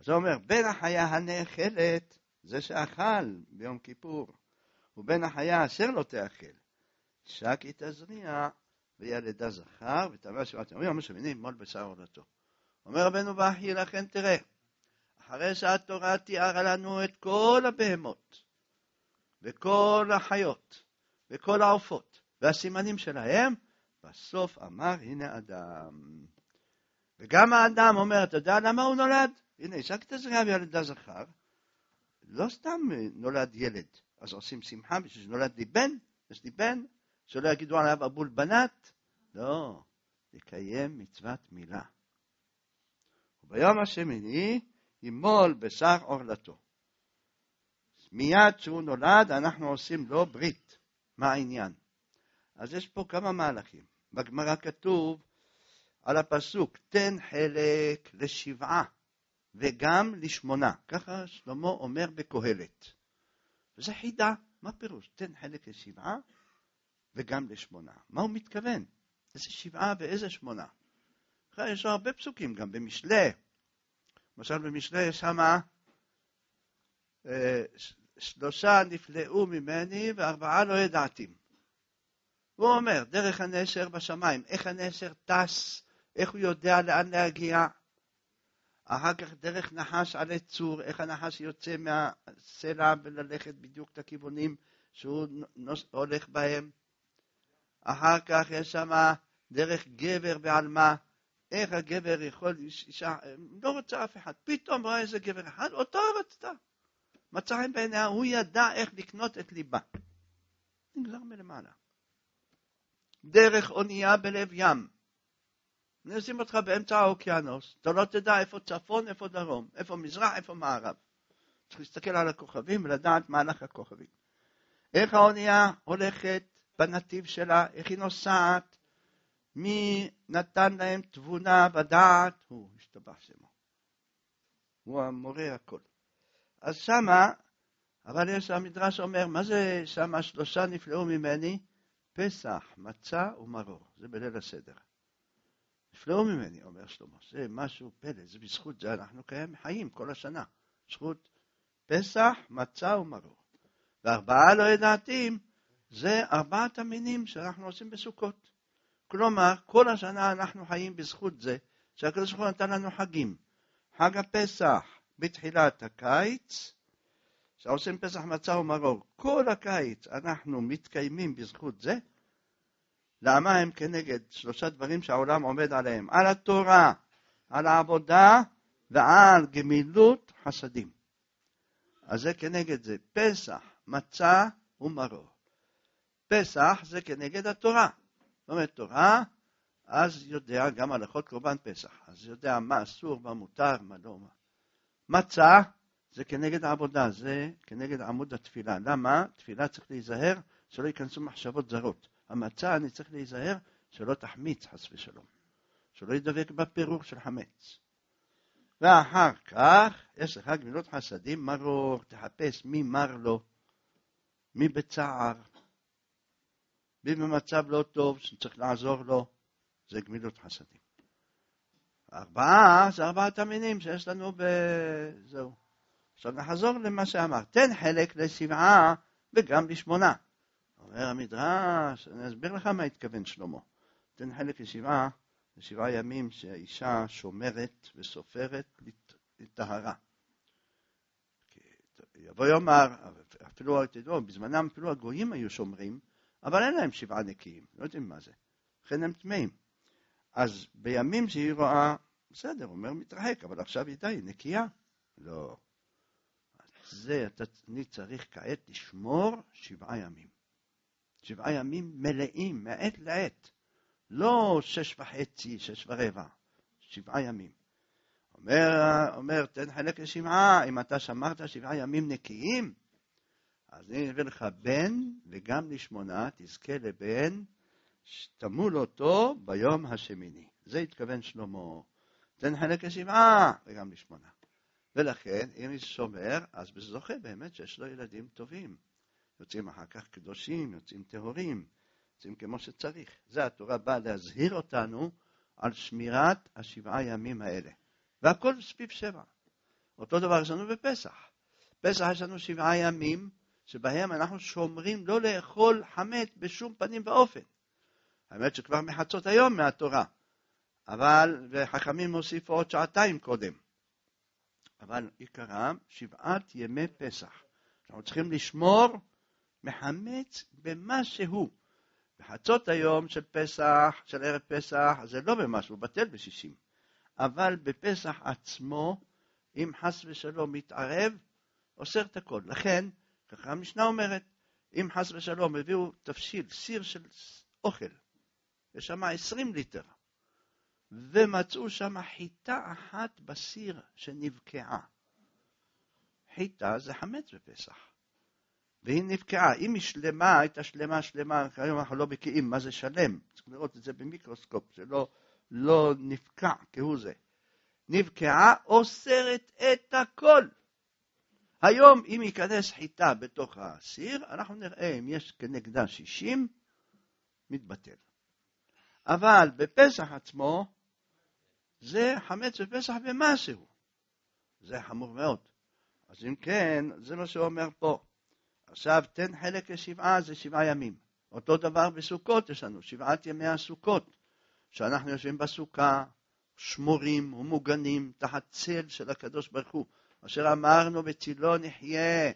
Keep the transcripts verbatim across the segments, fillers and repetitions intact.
זה אומר, בין החיה הנאכלת, זה שאכל ביום כיפור, ובין החיה אשר לא תאכל, שקי תזריע וילדה זכר, ותאמר שבעת ימים, אומר שמיני מול בשר עולתו. אומר רבנו באחי, לכן תראה, אחרי שהתורה תיארה לנו את כל הבהמות, וכל החיות, וכל העופות, והסימנים שלהם, בסוף אמר, הנה אדם. וגם האדם אומר, אתה יודע למה הוא נולד? הנה, שקי תזריע וילדה זכר, לא סתם נולד ילד, אז עושים שמחה בשביל שנולד לי בן, יש לי בן, שלא יגידו עליו אבול בנת, לא, לקיים מצוות מילה. וביום השמיני ימול בשר עורלתו. מיד שהוא נולד אנחנו עושים לו ברית. מה העניין? אז יש פה כמה מהלכים. בגמרא כתוב על הפסוק, תן חלק לשבעה וגם לשמונה. ככה שלמה אומר בקהלת. וזה חידה. מה פירוש? תן חלק לשבעה וגם לשמונה. מה הוא מתכוון? איזה שבעה ואיזה שמונה? יש הרבה פסוקים, גם במשלי. למשל במשלי יש שמה, אה, שלושה נפלאו ממני וארבעה לא ידעתים. הוא אומר, דרך הנשר בשמיים, איך הנשר טס, איך הוא יודע לאן להגיע. אחר כך דרך נחש על צור, איך הנחש יוצא מהסלע וללכת בדיוק את הכיוונים שהוא נוס, הולך בהם. אחר כך יש שם דרך גבר ועלמה, איך הגבר יכול, אישה, לא רוצה אף אחד, פתאום רואה איזה גבר אחד, אותו רצתה. מצא חן בעיניה, הוא ידע איך לקנות את ליבה. נגזר מלמעלה. דרך אונייה בלב ים. נשים אותך באמצע האוקיינוס, אתה לא תדע איפה צפון, איפה דרום, איפה מזרח, איפה מערב. צריך להסתכל על הכוכבים ולדעת מהלך הכוכבים. איך האונייה הולכת בנתיב שלה, איך היא נוסעת, מי נתן להם תבונה ודעת, הוא השתבח שמו. הוא המורה הכל. אז שמה, אבל יש המדרש אומר, מה זה שמה שלושה נפלאו ממני? פסח, מצה ומרור. זה בליל הסדר. נפלאו ממני, אומר שלמה. זה משהו פלא, זה בזכות זה אנחנו קיים חיים כל השנה. זכות פסח, מצה ומרור. וארבעה לא ידעתים, זה ארבעת המינים שאנחנו עושים בסוכות. כלומר, כל השנה אנחנו חיים בזכות זה, שהקדוש ברוך הוא נתן לנו חגים. חג הפסח בתחילת הקיץ, שעושים פסח מצה ומרור. כל הקיץ אנחנו מתקיימים בזכות זה. למה הם כנגד שלושה דברים שהעולם עומד עליהם? על התורה, על העבודה ועל גמילות חסדים. אז זה כנגד זה פסח, מצה ומרור. פסח זה כנגד התורה. זאת אומרת תורה, אז יודע גם הלכות קורבן פסח. אז יודע מה אסור, מה מותר, מה לא. מצה זה כנגד העבודה, זה כנגד עמוד התפילה. למה? תפילה צריך להיזהר שלא ייכנסו מחשבות זרות. המצה אני צריך להיזהר שלא תחמיץ חס ושלום. שלא ידבק בפירוק של חמץ. ואחר כך יש לך גמילות חסדים, מרור, תחפש מי מר לו, מי בצער, מי במצב לא טוב שצריך לעזור לו, זה גמילות חסדים. ארבעה, זה ארבעת המינים שיש לנו בזהו. עכשיו נחזור למה שאמר, תן חלק לשבעה וגם לשמונה. אומר המדרש, אני אסביר לך מה התכוון שלמה. תן חלק לשבעה, לשבעה ימים שהאישה שומרת וסופרת לטהרה. יבוא יאמר, אפילו תדעו, בזמנם אפילו הגויים היו שומרים, אבל אין להם שבעה נקיים, לא יודעים מה זה. לכן הם טמאים. אז בימים שהיא רואה, בסדר, אומר מתרחק, אבל עכשיו היא די, נקייה. לא. זה, אני צריך כעת לשמור שבעה ימים. שבעה ימים מלאים, מעת לעת. לא שש וחצי, שש ורבע. שבעה ימים. אומר, אומר, תן חלק לשבעה, אם אתה שמרת שבעה ימים נקיים, אז אני אביא לך בן, וגם לשמונה, תזכה לבן, שתמול אותו ביום השמיני. זה התכוון שלמה. תן חלק לשבעה, וגם לשמונה. ולכן, אם היא שומר, אז זוכה באמת שיש לו ילדים טובים. יוצאים אחר כך קדושים, יוצאים טהורים, יוצאים כמו שצריך. זה התורה באה להזהיר אותנו על שמירת השבעה ימים האלה. והכל סביב שבע. אותו דבר יש לנו בפסח. פסח יש לנו שבעה ימים, שבהם אנחנו שומרים לא לאכול חמץ בשום פנים ואופן. האמת שכבר מחצות היום מהתורה, אבל וחכמים מוסיפו עוד שעתיים קודם. אבל עיקרם שבעת ימי פסח. אנחנו צריכים לשמור מחמץ במה שהוא. בחצות היום של פסח, של ערב פסח, זה לא במשהו, הוא בטל בשישים. אבל בפסח עצמו, אם חס ושלום מתערב, אוסר את הכל. לכן, ככה המשנה אומרת, אם חס ושלום הביאו תפשיל, סיר של אוכל, יש שם עשרים ליטר, ומצאו שם חיטה אחת בסיר שנבקעה. חיטה זה חמץ בפסח. והיא נבקעה. אם היא שלמה, הייתה שלמה, שלמה, היום אנחנו לא בקיאים, מה זה שלם? צריך לראות את זה במיקרוסקופ, שלא לא נבקע כהוא זה. נבקעה, אוסרת את הכל. היום, אם ייכנס חיטה בתוך הסיר, אנחנו נראה אם יש כנגדה שישים, מתבטל. אבל בפסח עצמו, זה חמץ בפסח במשהו. זה חמור מאוד. אז אם כן, זה מה שהוא אומר פה. עכשיו, תן חלק לשבעה, זה שבעה ימים. אותו דבר בסוכות יש לנו, שבעת ימי הסוכות, שאנחנו יושבים בסוכה, שמורים ומוגנים, תחת צל של הקדוש ברוך הוא, אשר אמרנו בצילו נחיה.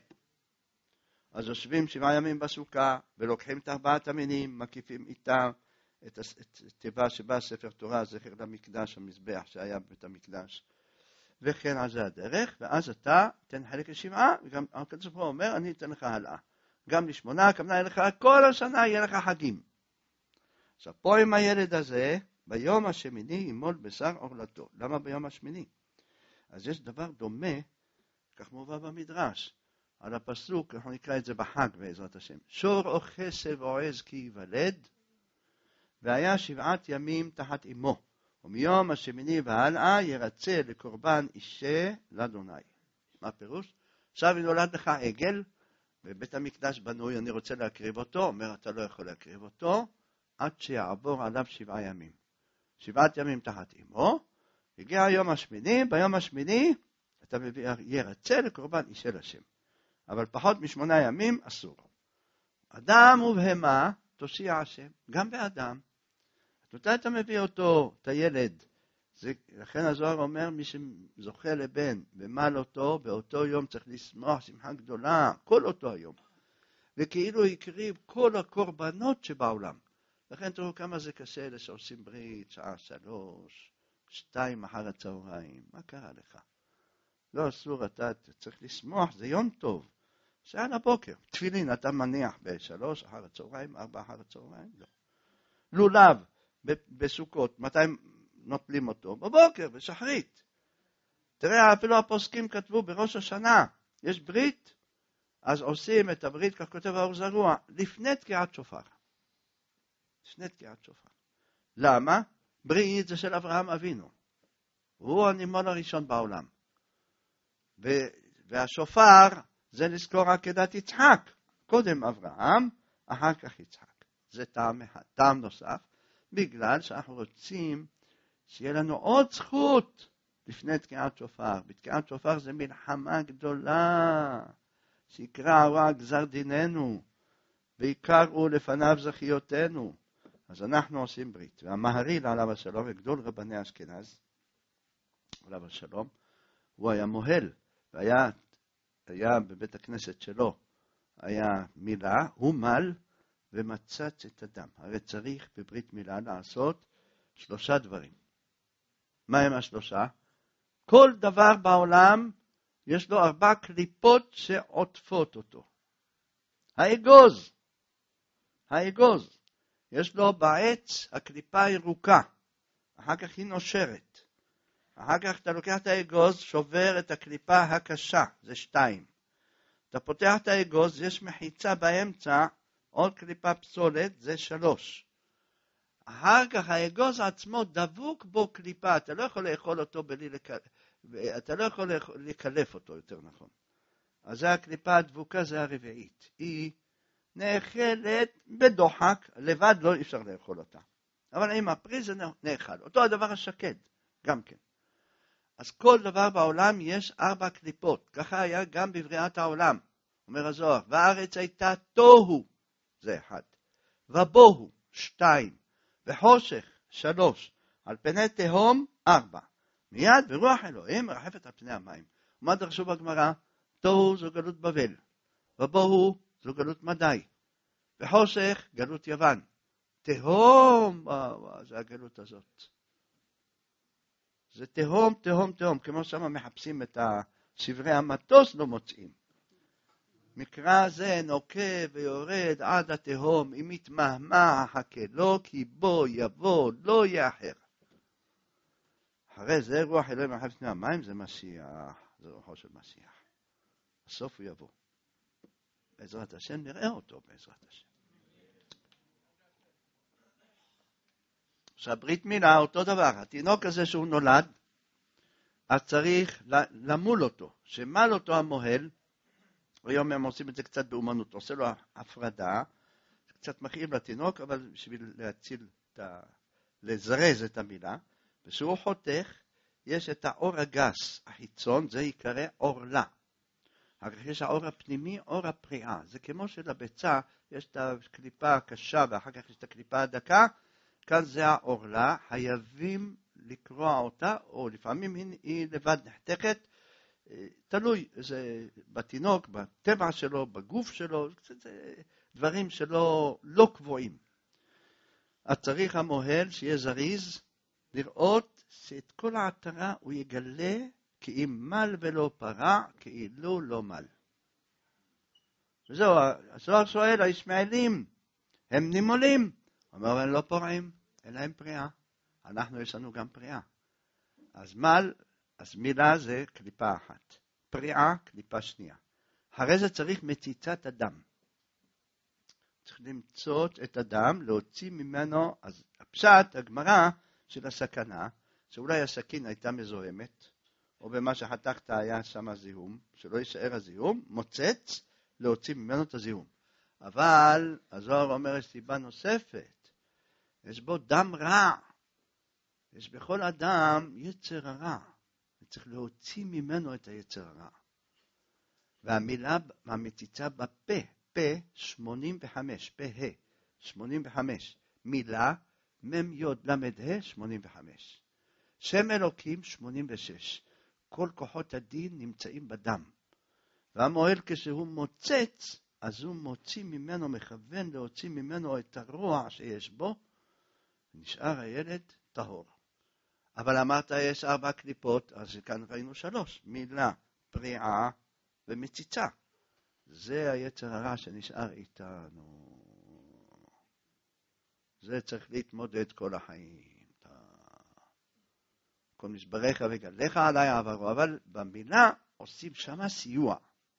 אז יושבים שבעה ימים בסוכה, ולוקחים את ארבעת המינים, מקיפים איתם את התיבה שבה ספר תורה, זכר למקדש, המזבח שהיה בבית המקדש. וכן על זה הדרך, ואז אתה תן חלק לשבעה, וגם הקדוש ברוך הוא אומר, אני אתן לך הלאה. גם לשמונה, הכוונה יהיה לך, כל השנה יהיה לך חגים. עכשיו, פה עם הילד הזה, ביום השמיני ימול בשר עורלתו. למה ביום השמיני? אז יש דבר דומה, כך מובא במדרש, על הפסוק, אנחנו נקרא את זה בחג בעזרת השם. שור או חסב או עז כי ייוולד, והיה שבעת ימים תחת אמו. ומיום השמיני והלאה ירצה לקורבן אישה לאדוני. מה הפירוש? עכשיו אם נולד לך עגל, בבית המקדש בנוי, אני רוצה להקריב אותו, אומר אתה לא יכול להקריב אותו, עד שיעבור עליו שבעה ימים. שבעת ימים תחת אמו, הגיע היום השמיני, ביום השמיני אתה מביא, ירצה לקורבן אישה לשם. אבל פחות משמונה ימים אסור. אדם ובהמה תושיע השם, גם באדם. מתי אתה מביא אותו, את הילד? זה, לכן הזוהר אומר, מי שזוכה לבן ומל אותו, באותו יום צריך לשמוח שמחה גדולה, כל אותו היום. וכאילו הקריב כל הקורבנות שבעולם. לכן תראו כמה זה קשה לשעושים ברית, שעה שלוש, שתיים אחר הצהריים. מה קרה לך? לא אסור, אתה צריך לשמוח, זה יום טוב. שעה לבוקר. תפילין אתה מניח בשלוש אחר הצהריים, ארבע אחר הצהריים? לא. לולב. בסוכות, מתי נוטלים אותו? בבוקר, בשחרית. תראה, אפילו הפוסקים כתבו בראש השנה, יש ברית, אז עושים את הברית, כך כותב האור זרוע, לפני תקיעת שופר. לפני תקיעת שופר. למה? ברית זה של אברהם אבינו. הוא הנימול הראשון בעולם. והשופר זה לזכור עקדת יצחק. קודם אברהם, אחר כך יצחק. זה טעם אחד. טעם נוסף. בגלל שאנחנו רוצים שיהיה לנו עוד זכות לפני תקיעת שופר. בתקיעת שופר זה מלחמה גדולה, שיקרא רע גזר דיננו, ויקראו לפניו זכיותנו. אז אנחנו עושים ברית. והמהרי"ל עליו השלום, וגדול רבני אשכנז, עליו השלום, הוא היה מוהל, והיה היה בבית הכנסת שלו, היה מילה, הוא מל, ומצץ את הדם. הרי צריך בברית מילה לעשות שלושה דברים. מה הם השלושה? כל דבר בעולם יש לו ארבע קליפות שעוטפות אותו. האגוז, האגוז, יש לו בעץ הקליפה ירוקה, אחר כך היא נושרת. אחר כך אתה לוקח את האגוז, שובר את הקליפה הקשה, זה שתיים. אתה פותח את האגוז, יש מחיצה באמצע, עוד קליפה פסולת, זה שלוש. אחר כך האגוז עצמו דבוק בו קליפה, אתה לא יכול לאכול אותו בלי לקלף, אתה לא יכול לקלף אותו יותר נכון. אז זה הקליפה הדבוקה, זה הרביעית. היא נאכלת בדוחק, לבד לא אפשר לאכול אותה. אבל עם הפרי זה נאכל. אותו הדבר השקד, גם כן. אז כל דבר בעולם יש ארבע קליפות. ככה היה גם בבריאת העולם. אומר הזוהר, והארץ הייתה תוהו, זה אחד. ובוהו, שתיים. וחושך, שלוש. על פני תהום, ארבע. מיד ברוח אלוהים מרחפת על פני המים. ומה דרשו בגמרא? תוהו זו גלות בבל. ובוהו זו גלות מדי. וחושך, גלות יוון. תהום, וואו, זה הגלות הזאת. זה תהום, תהום, תהום. כמו שמה מחפשים את שברי המטוס, לא מוצאים. מקרא זה נוקה ויורד עד התהום, אם יתמהמה חכה לו, כי בו יבוא, לא יאחר. אחרי זה רוח אלוהים מרחפת פני המים, זה משיח, זה רוחו של משיח. בסוף הוא יבוא. בעזרת השם נראה אותו, בעזרת השם. שהברית מילה אותו דבר, התינוק הזה שהוא נולד, אז צריך למול אותו, שמל אותו המוהל, היום הם עושים את זה קצת באומנות, עושה לו הפרדה, קצת מכאיב לתינוק, אבל בשביל להציל, את ה... לזרז את המילה, ושהוא חותך, יש את האור הגס, החיצון, זה יקרא עורלה. אחר כך יש האור הפנימי, אור הפריאה. זה כמו שלביצה, יש את הקליפה הקשה, ואחר כך יש את הקליפה הדקה, כאן זה העורלה, חייבים לקרוע אותה, או לפעמים היא לבד נחתכת, תלוי, זה בתינוק, בטבע שלו, בגוף שלו, זה דברים שלא לא קבועים. אז צריך המוהל שיהיה זריז, לראות שאת כל העטרה הוא יגלה כי אם מל ולא פרע, כאילו לא מל. וזהו, הזוהר שואל, הישמעאלים, הם נימולים. אומר, הם לא פורעים, אין להם פריעה. אנחנו יש לנו גם פריעה. אז מל, אז מילה זה קליפה אחת. פריעה, קליפה שנייה. אחרי זה צריך מציצת הדם. צריך למצוא את הדם, להוציא ממנו, אז הפשט, הגמרא של הסכנה, שאולי הסכין הייתה מזוהמת, או במה שחתכת היה שם זיהום, שלא יישאר הזיהום, מוצץ, להוציא ממנו את הזיהום. אבל הזוהר אומר, יש סיבה נוספת, יש בו דם רע, יש בכל אדם יצר הרע, צריך להוציא ממנו את היצר הרע. והמילה, המציצה בפה, פה שמונים וחמש, פה ה, שמונים וחמש, מילה, מם יוד למד ה, שמונים וחמש. שם אלוקים, שמונים ושש. כל כוחות הדין נמצאים בדם. והמוהל כשהוא מוצץ, אז הוא מוציא ממנו, מכוון להוציא ממנו את הרוע שיש בו, נשאר הילד טהור. אבל אמרת יש ארבע קליפות, אז כאן ראינו שלוש, מילה, פריעה ומציצה. זה היצר הרע שנשאר איתנו. זה צריך להתמודד כל החיים. כל משבריך וגליך עליי עברו, אבל במילה עושים שמה סיוע.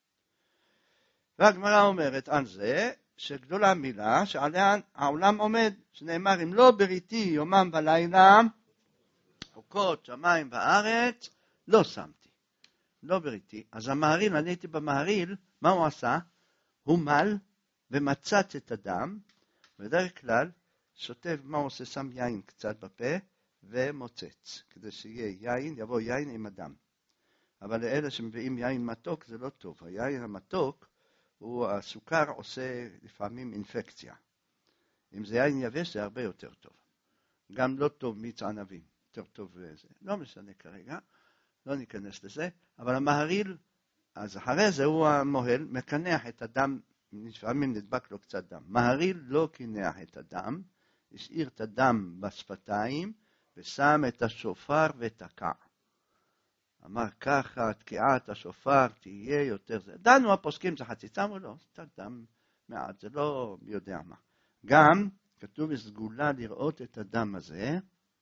והגמרא אומרת על זה, שגדולה המילה שעליה העולם עומד, שנאמר אם לא בריתי יומם ולילה, חוקות שמיים וארץ, לא שמתי. לא בריתי. אז המהריל, אני הייתי במהריל, מה הוא עשה? הוא מל ומצץ את הדם, בדרך כלל שוטב מה הוא עושה, שם יין קצת בפה, ומוצץ, כדי שיהיה יין, יבוא יין עם הדם. אבל לאלה שמביאים יין מתוק זה לא טוב. היין המתוק, הוא, הסוכר עושה לפעמים אינפקציה. אם זה יין יבש זה הרבה יותר טוב. גם לא טוב מיץ ענבים, יותר טוב זה. לא משנה כרגע, לא ניכנס לזה, אבל המהריל, אז אחרי זה הוא המוהל, מקנח את הדם, לפעמים נדבק לו קצת דם. מהריל לא קינח את הדם, השאיר את הדם בשפתיים, ושם את השופר ותקע. אמר ככה, תקיעת השופר תהיה יותר זה. דנו הפוסקים זה חציצה, אמרו לא, זה דם מעט, זה לא מי יודע מה. גם כתוב יש סגולה לראות את הדם הזה,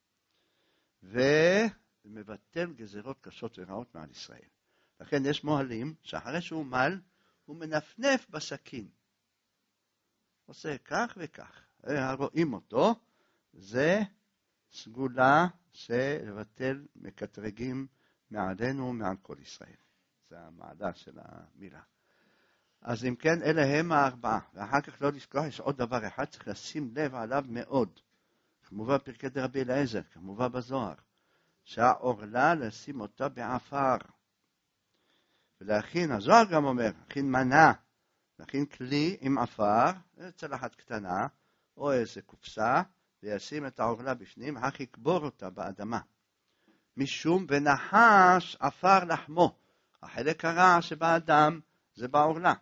ומבטל גזירות קשות ורעות מעל ישראל. לכן יש מוהלים שאחרי שהוא מל, הוא מנפנף בסכין. עושה כך וכך. רואים אותו, זה סגולה שלבטל מקטרגים מעלינו ומעל כל ישראל. זה המעלה של המילה. אז אם כן, אלה הם הארבעה. ואחר כך לא לשכוח, יש עוד דבר אחד, צריך לשים לב עליו מאוד. כמובן פרקי דרבי אליעזר, כמובן בזוהר. שהעורלה לשים אותה בעפר. ולהכין, הזוהר גם אומר, להכין מנה, להכין כלי עם עפר, צלחת קטנה, או איזה קופסה, וישים את העורלה בפנים, אך יקבור אותה באדמה. משום ונחש עפר לחמו. החלק הרע שבאדם זה בעורלה.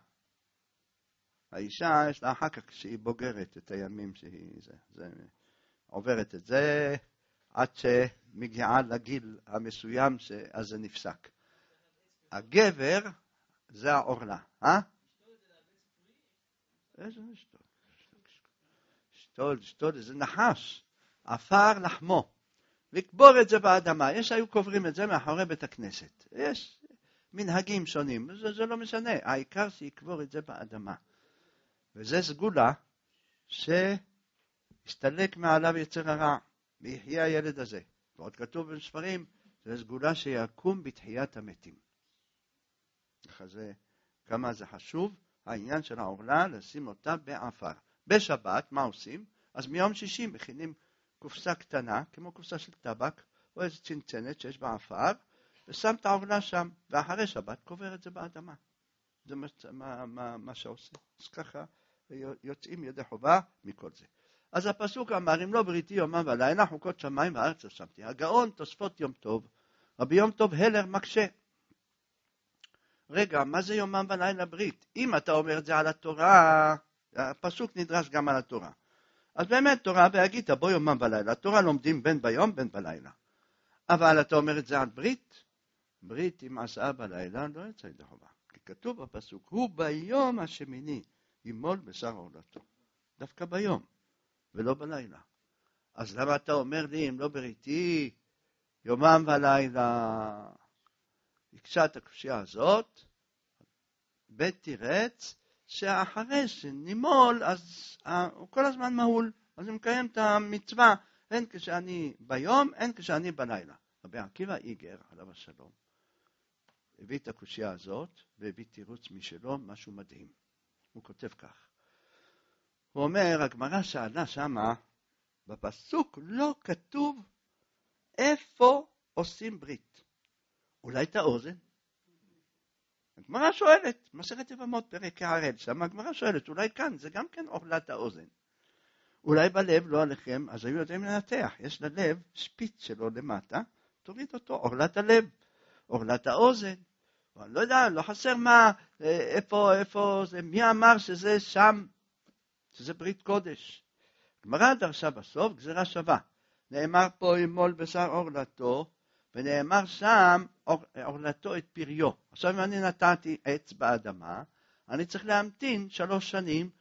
האישה יש לה אחר כך כשהיא בוגרת את הימים שהיא זה, זה, עוברת את זה עד שמגיעה לגיל המסוים אז זה נפסק. הגבר זה העורלה. אה? איזה שתול? שתול, שתול, זה נחש. עפר לחמו. לקבור את זה באדמה. יש היו קוברים את זה מאחורי בית הכנסת. יש מנהגים שונים. זה, זה לא משנה. העיקר שיקבור את זה באדמה. וזה סגולה שהסתלק מעליו יצר הרע. ויחיה הילד הזה. ועוד כתוב בספרים, זה סגולה שיקום בתחיית המתים. זה, כמה זה חשוב, העניין של העורלה, לשים אותה בעפר. בשבת, מה עושים? אז מיום שישי מכינים קופסה קטנה, כמו קופסה של טבק, או איזו צנצנת שיש בעפר, ושם את העורלה שם, ואחרי שבת קובר את זה באדמה. זה מה, מה, מה, מה שעושים. אז ככה יוצאים ידי חובה מכל זה. אז הפסוק אמר, אם לא בריתי יומם ולילה, חוקות שמיים וארץ שמתי. הגאון תוספות יום טוב, רבי יום טוב הלר מקשה. רגע, מה זה יומם ולילה ברית? אם אתה אומר את זה על התורה, הפסוק נדרש גם על התורה. אז באמת תורה בהגית, בו יומם ולילה. התורה לומדים בין ביום בין בלילה. אבל אתה אומר את זה על ברית? ברית אם עשה בלילה לא יצא ידי חובה. כי כתוב בפסוק, הוא ביום השמיני ימול בשר עורלתו. דווקא ביום, ולא בלילה. אז למה אתה אומר לי, אם לא בריתי, יומם ולילה? יקשה את הקושיה הזאת, בית תירץ, שאחרי שנימול, אז הוא כל הזמן מהול. אז הוא מקיים את המצווה, הן כשאני ביום, הן כשאני בלילה. רבי עקיבא איגר, עליו השלום, הביא את הקושיה הזאת, והביא תירוץ משלו, משהו מדהים. הוא כותב כך. הוא אומר, הגמרא שאלה שמה, בפסוק לא כתוב איפה עושים ברית. אולי את האוזן? הגמרא שואלת, מסכת יבמות פרק הערל, שם הגמרא שואלת, אולי כאן, זה גם כן אוכלת האוזן. אולי בלב, לא עליכם, אז היו יודעים לנתח, יש ללב שפיץ שלו למטה, תוריד אותו, אוכלת הלב, אוכלת האוזן. אני לא יודע, לא חסר מה, איפה, איפה זה, מי אמר שזה שם, שזה ברית קודש. גמרא דרשה בסוף, גזירה שווה. נאמר פה ימול בשר עורלתו, ונאמר שם עורלתו את פריו. עכשיו אם אני נתתי עץ באדמה, אני צריך להמתין שלוש שנים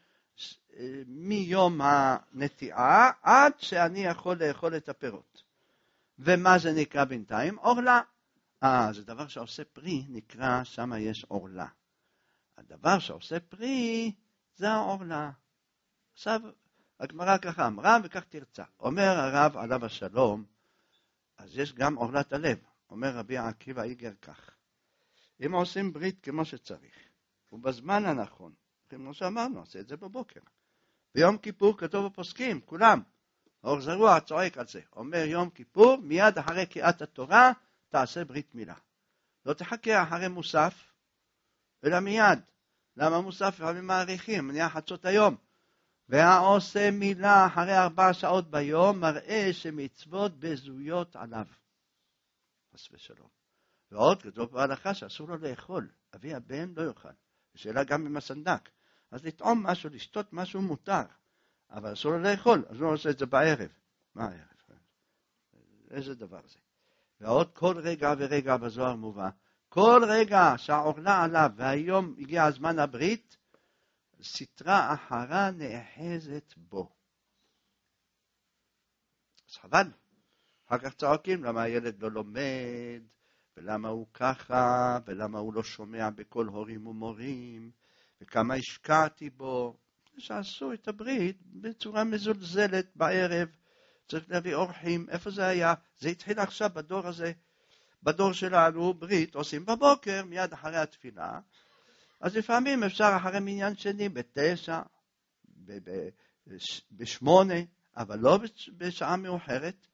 מיום הנטיעה, עד שאני יכול לאכול את הפירות. ומה זה נקרא בינתיים? עורלה. אה, זה דבר שעושה פרי, נקרא, שם יש עורלה. הדבר שעושה פרי, זה העורלה. עכשיו, הגמרא ככה אמרה וכך תרצה. אומר הרב עליו השלום, אז יש גם עורלת הלב. אומר רבי עקיבא איגר כך. אם עושים ברית כמו שצריך, ובזמן הנכון, כמו שאמרנו, עושה את זה בבוקר. ביום כיפור כתוב בפוסקים, כולם. אור זרוע צועק על זה. אומר יום כיפור, מיד אחרי קריאת התורה, תעשה ברית מילה. לא תחכה אחרי מוסף, אלא מיד. למה מוסף? לפעמים מעריכים, נהיה חצות היום. והעושה מילה אחרי ארבע שעות ביום, מראה שמצוות בזויות עליו. חס ושלום. ועוד כתוב בהלכה שאסור לו לאכול. אבי הבן לא יאכל. שאלה גם עם הסנדק. אז לטעום משהו, לשתות משהו מותר. אבל אסור לו לאכול. אז הוא עושה את זה בערב. מה הערב? איזה דבר זה? ועוד כל רגע ורגע בזוהר מובא. כל רגע שהעורלה עליו, והיום הגיע הזמן הברית, סתרה אחרה נאחזת בו. אז חבל. אחר כך צועקים למה הילד לא לומד, ולמה הוא ככה, ולמה הוא לא שומע בכל הורים ומורים, וכמה השקעתי בו. שעשו את הברית בצורה מזולזלת בערב, צריך להביא אורחים, איפה זה היה? זה התחיל עכשיו בדור הזה, בדור שלנו, ברית, עושים בבוקר, מיד אחרי התפילה, אז לפעמים אפשר אחרי מניין שני, בתשע, בשמונה, אבל לא בשעה מאוחרת,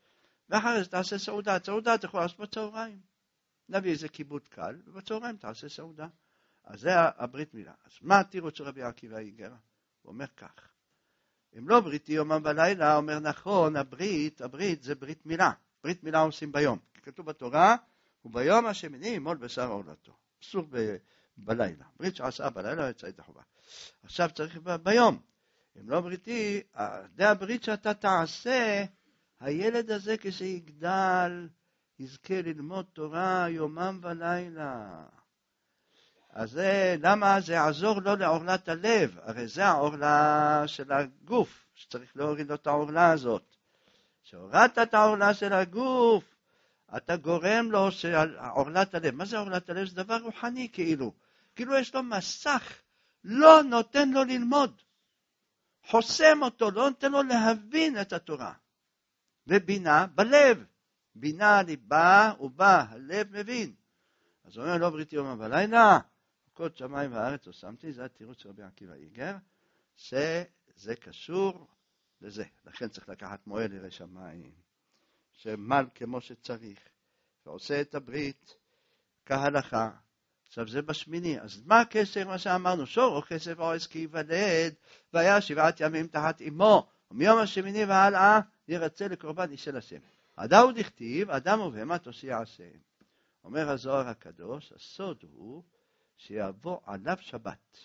ואחרי זה תעשה סעודה. סעודה אתה יכול לעשות בצהריים. נביא איזה כיבוד קל, ובצהריים תעשה סעודה. אז זה הברית מילה. אז מה התירוץ של רבי עקיבא איגר? הוא אומר כך. אם לא בריתי יומם ולילה, אומר נכון, הברית, הברית זה ברית מילה. ברית מילה עושים ביום. כתוב בתורה, וביום השמיני ימול בשר עורלתו. אסור ב- בלילה. ברית שעשה בלילה יצא את החובה. עכשיו צריך ב- ביום. אם לא בריתי, זה הברית שאתה תעשה, הילד הזה כשיגדל, יזכה ללמוד תורה יומם ולילה. אז זה, למה זה יעזור לו לעורלת הלב? הרי זה העורלה של הגוף, שצריך להוריד לו את העורלה הזאת. כשהורדת את העורלה של הגוף, אתה גורם לו שעורלת הלב. מה זה עורלת הלב? זה דבר רוחני כאילו. כאילו יש לו מסך, לא נותן לו ללמוד. חוסם אותו, לא נותן לו להבין את התורה. ובינה בלב. בינה ליבה ובה, הלב מבין. אז הוא אומר, לא בריתי יומם ולילה, קוד שמיים והארץ הושמתי, זה התירוץ של רבי עקיבא איגר, שזה קשור לזה. לכן צריך לקחת מועל ירא שמיים, שמל כמו שצריך, ועושה את הברית כהלכה. עכשיו זה בשמיני, אז מה הקשר מה שאמרנו? שור או כסף או עז כי ייוולד, והיה שבעת ימים תחת אמו, ומיום השמיני והלאה ירצה לקורבן איש אל השם. הדאו דכתיב, אדם ובהמה תושיע השם. אומר הזוהר הקדוש, הסוד הוא שיבוא עליו שבת.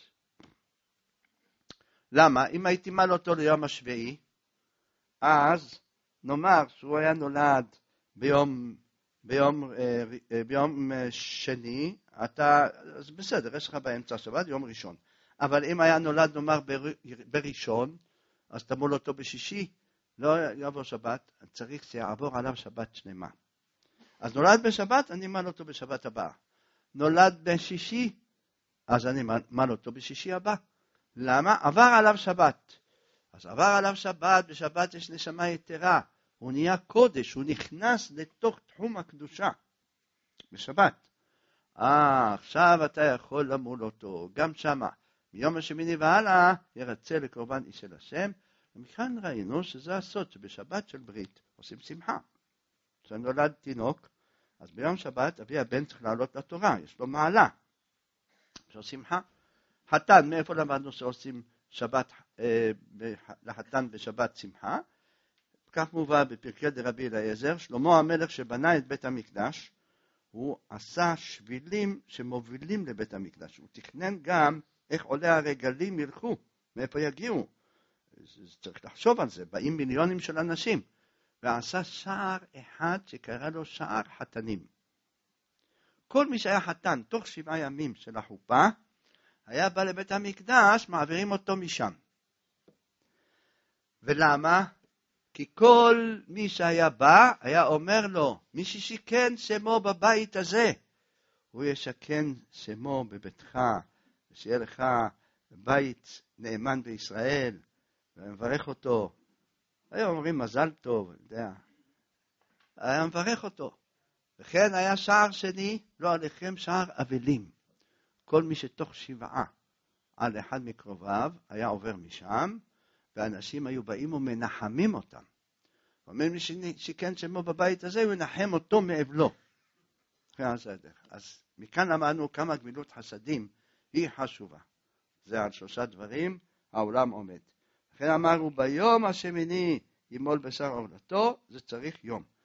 למה? אם הייתי מעל אותו ליום השביעי, אז נאמר שהוא היה נולד ביום, ביום, ביום שני, אתה, אז בסדר, יש לך באמצע שבת, יום ראשון. אבל אם היה נולד נאמר בראשון, אז תמול אותו בשישי, לא יעבור שבת, צריך שיעבור עליו שבת שלמה. אז נולד בשבת, אני מעל אותו בשבת הבאה. נולד בשישי, אז אני מעל אותו בשישי הבא. למה? עבר עליו שבת. אז עבר עליו שבת, בשבת יש נשמה יתרה. הוא נהיה קודש, הוא נכנס לתוך תחום הקדושה. בשבת. אה, עכשיו אתה יכול למול אותו, גם שמה. מיום השמיני והלאה, ירצה לקורבן איש אל השם. ומכאן ראינו שזה הסוד שבשבת של ברית עושים שמחה. כשנולד תינוק, אז ביום שבת אבי הבן צריך לעלות לתורה, יש לו מעלה. יש שמחה. חתן, מאיפה למדנו שעושים שבת, אה, לחתן בשבת שמחה? כך מובא בפרקי דרבי אליעזר, שלמה המלך שבנה את בית המקדש, הוא עשה שבילים שמובילים לבית המקדש. הוא תכנן גם איך עולי הרגלים ילכו, מאיפה יגיעו. צריך לחשוב על זה, באים מיליונים של אנשים. ועשה שער אחד שקרא לו שער חתנים. כל מי שהיה חתן תוך שבעה ימים של החופה, היה בא לבית המקדש, מעבירים אותו משם. ולמה? כי כל מי שהיה בא, היה אומר לו, מי ששיכן שמו בבית הזה, הוא ישכן שמו בביתך, ושיהיה לך בית נאמן בישראל, ומברך אותו. היה אומרים מזל טוב, אני יודע. היה מברך אותו. וכן היה שער שני, לא עליכם שער אבלים. כל מי שתוך שבעה על אחד מקרוביו היה עובר משם, ואנשים היו באים ומנחמים אותם. אומר מי שכן שמו בבית הזה, הוא ינחם אותו מאבלו. אז מכאן למדנו כמה גמילות חסדים היא חשובה. זה על שלושה דברים העולם עומד. לכן אמרו ביום השמיני ימול בשר עורלתו, זה צריך יום.